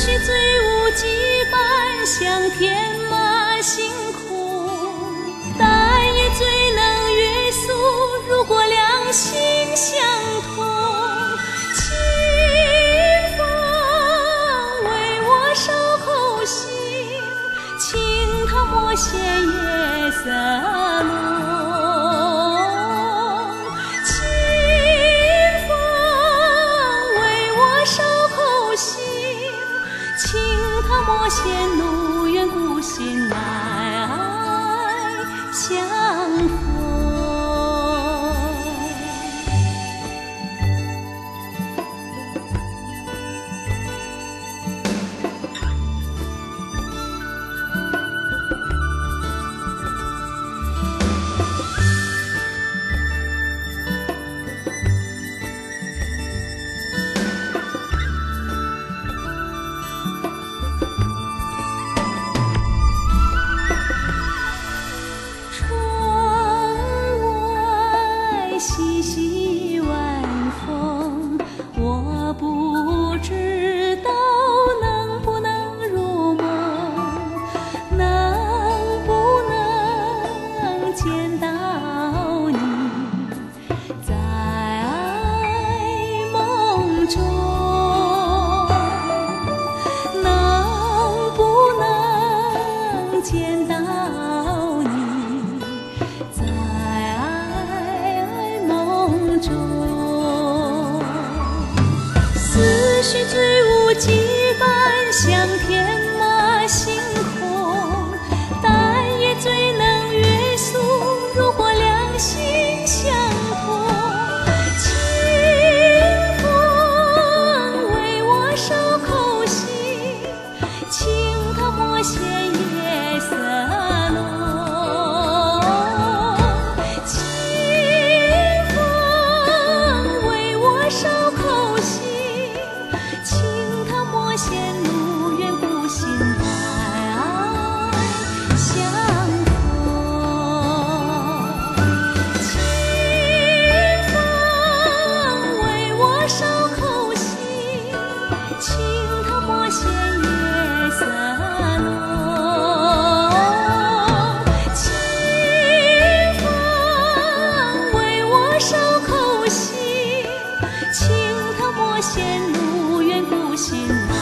须醉舞几般，向天马行空。但也最能约束，如果两心相通。清风为我守候行，请它莫嫌夜色浓。清风为我守候行，请它莫嫌路远孤心来相逢。细细晚风，我不知道能不能入梦，能不能见到你在梦中，能不能见到你在思绪醉舞几般，向天马行空。但也最能约束，如果两心相通。清风为我守候行，请它莫嫌夜色浓。莫嫌路远孤心来相逢。清风为我守候行，请它莫嫌夜色浓。清风为我守候行，请它莫嫌路远孤心来